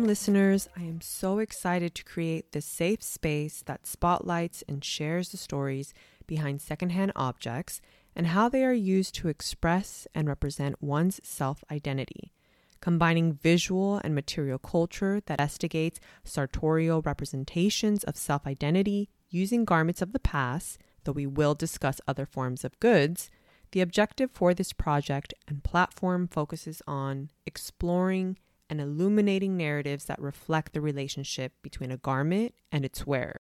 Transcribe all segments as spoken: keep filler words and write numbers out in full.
Welcome, listeners. I am so excited to create this safe space that spotlights and shares the stories behind secondhand objects and how they are used to express and represent one's self-identity, combining visual and material culture that investigates sartorial representations of self-identity using garments of the past, though we will discuss other forms of goods. The objective for this project and platform focuses on exploring and illuminating narratives that reflect the relationship between a garment and its wearer.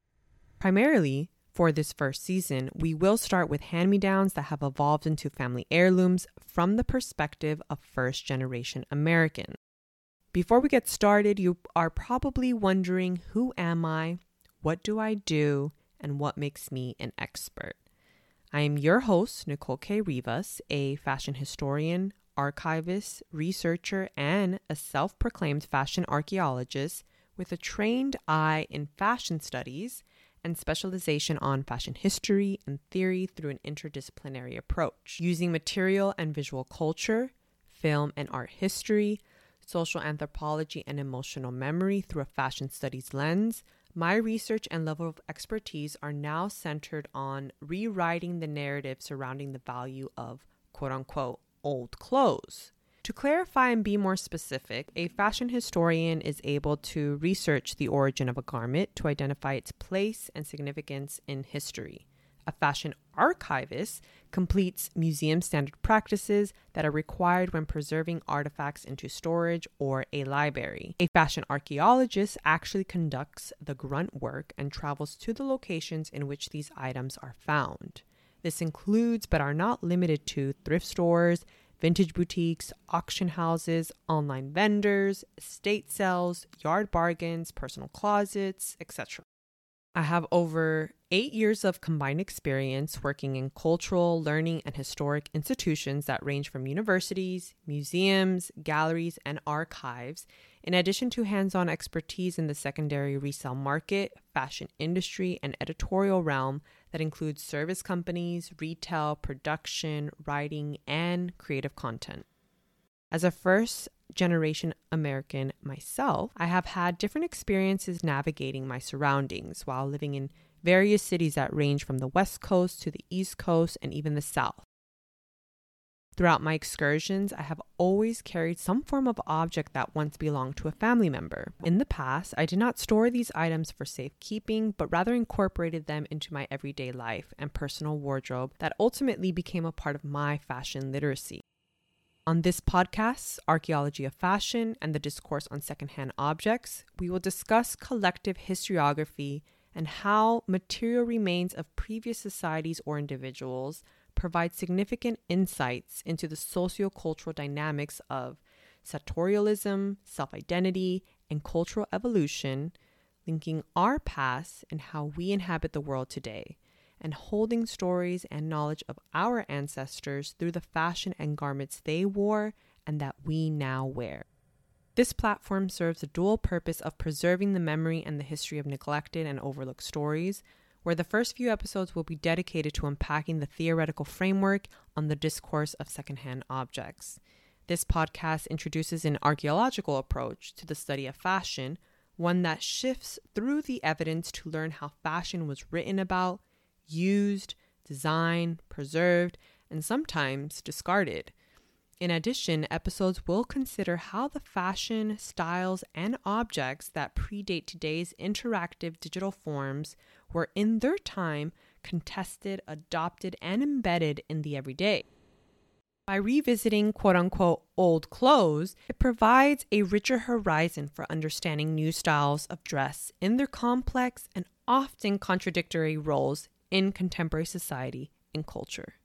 Primarily, for this first season, we will start with hand-me-downs that have evolved into family heirlooms from the perspective of first-generation Americans. Before we get started, you are probably wondering, who am I, what do I do, and what makes me an expert? I am your host, Nicole K. Rivas, a fashion historian, archivist, researcher, and a self-proclaimed fashion archaeologist with a trained eye in fashion studies and specialization on fashion history and theory through an interdisciplinary approach. Using material and visual culture, film and art history, social anthropology, and emotional memory through a fashion studies lens, my research and level of expertise are now centered on rewriting the narrative surrounding the value of quote-unquote old clothes. To clarify and be more specific, a fashion historian is able to research the origin of a garment to identify its place and significance in history. A fashion archivist completes museum standard practices that are required when preserving artifacts into storage or a library. A fashion archaeologist actually conducts the grunt work and travels to the locations in which these items are found. This includes, but are not limited to, thrift stores, vintage boutiques, auction houses, online vendors, estate sales, yard bargains, personal closets, et cetera. I have over eight years of combined experience working in cultural, learning, and historic institutions that range from universities, museums, galleries, and archives, in addition to hands-on expertise in the secondary resale market, fashion industry, and editorial realm that includes service companies, retail, production, writing, and creative content. As a first-generation American myself, I have had different experiences navigating my surroundings while living in various cities that range from the West Coast to the East Coast and even the South. Throughout my excursions, I have always carried some form of object that once belonged to a family member. In the past, I did not store these items for safekeeping, but rather incorporated them into my everyday life and personal wardrobe that ultimately became a part of my fashion literacy. On this podcast, Archaeology of Fashion and the Discourse on Secondhand Objects, we will discuss collective historiography and how material remains of previous societies or individuals provide significant insights into the socio-cultural dynamics of sartorialism, self-identity, and cultural evolution, linking our past and how we inhabit the world today, and holding stories and knowledge of our ancestors through the fashion and garments they wore and that we now wear. This platform serves the dual purpose of preserving the memory and the history of neglected and overlooked stories, where the first few episodes will be dedicated to unpacking the theoretical framework on the discourse of secondhand objects. This podcast introduces an archaeological approach to the study of fashion, one that shifts through the evidence to learn how fashion was written about, used, designed, preserved, and sometimes discarded. In addition, episodes will consider how the fashion, styles, and objects that predate today's interactive digital forms were in their time contested, adopted, and embedded in the everyday. By revisiting quote-unquote old clothes, it provides a richer horizon for understanding new styles of dress in their complex and often contradictory roles in contemporary society and culture.